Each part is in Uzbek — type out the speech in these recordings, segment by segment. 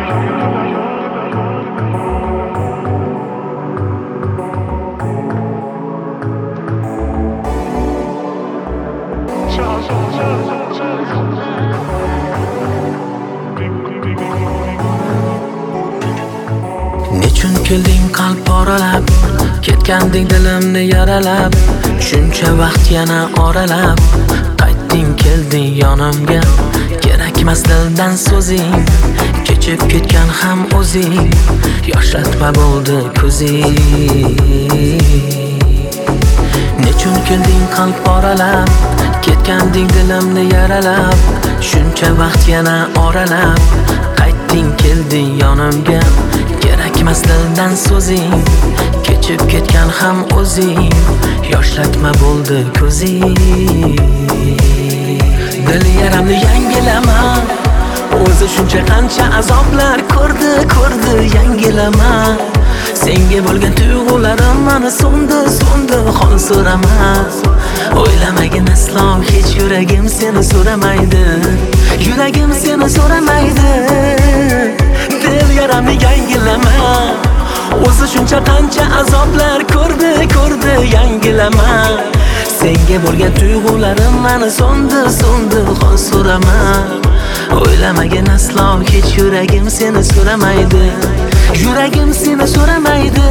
Nechun kelding qalb poralab, ketganding dilimni yaralab, shuncha vaqt yana oralab, qaytding kelding yonimga. Kerakmas dildan so'zing, kechib ketgan ham o'zing, yoshlatma bo'ldi ko'zing. Nechun kelding qalb poralab, ketganding dilimni yaralab, shuncha vaqt yana oralab, qaytding kelding yonimga. Kerakmas dildan so'zing, kechib ketgan ham o'zing, yoshlatma bo'ldi ko'zing. Dil yaramni yangilama, o'zi shuncha qancha azoblar ko'rdi yangilama. Senga bo'lgan tuyg'ularim mana so'ndi hol so'rama. O'ylamagin aslo hech yuragim seni so'ramaydi, yuragim seni so'ramaydi. Dil yaramni yangilama, o'zi shuncha qancha azoblar ko'rdi yangilama. Senga bo'lgan tuyg'ularim mana so'ndi hol so'rama. O'ylamagin aslo hech yuragim seni so'ramaydi, yuragim seni so'ramaydi.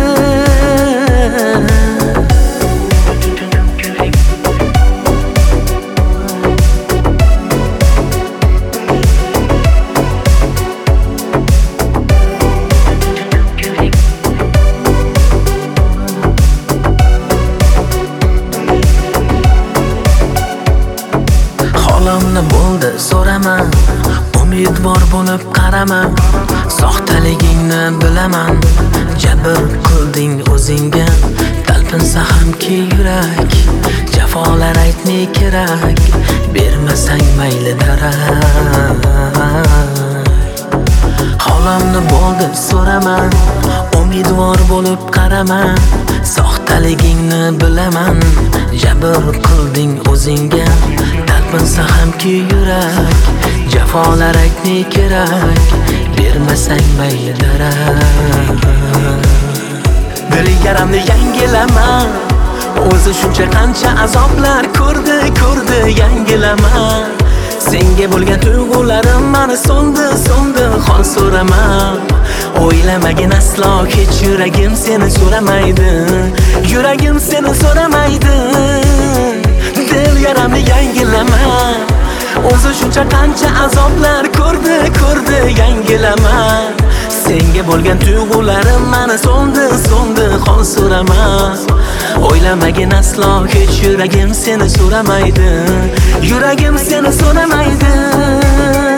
Holimni bo'ldi so'raman, umidvor bo'lib qaraman. Soxtaligingni bilaman, jabr qilding o'zingga. Talpinsa hamki yurak, jafolar aytmay kerak, bermasang mayli darak. Holimni bo'ldi so'raman, umidvor bo'lib qaraman. Soxtaligingni bilaman, jabr qilding o'zingga. Talpinsa hamki yurak, jafolar aytmay kerak, bermasang mayli darak. Dil yaramni yangilama, o'zi shuncha qancha azoblar ko'rdi yangilama. Senga bo'lgan tuyg'ularim mana so'ndi hol so'rama. O'ylamagin aslo hech yuragim seni so'ramaydi, yuragim seni so'ramaydi. Dil yaramni yangilama, o'zi shuncha qancha azoblar ko'rdi yangilama. Senga bo'lgan tuyg'ularim mana so'ndi hol so'rama. O'ylamagin aslo hech yuragim seni so'ramaydi, yuragim seni so'ramaydi.